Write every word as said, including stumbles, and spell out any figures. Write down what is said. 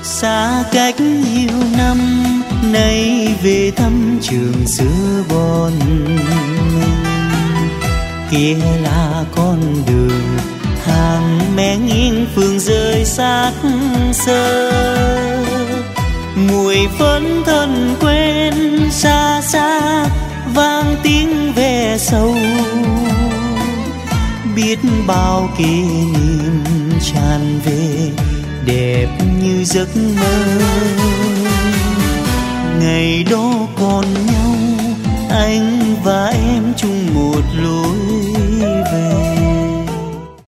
Xa cách nhiều năm nay về thăm trường xưa bon mình, kia là con đường hàng mé nghiêng phương rơi xác xơ. Mùi phấn thân quen xa xa vang tiếng ve sầu, biết bao kỷ niệm tràn về đẹp như giấc mơ. Ngày đó còn nhau anh và em chung một lối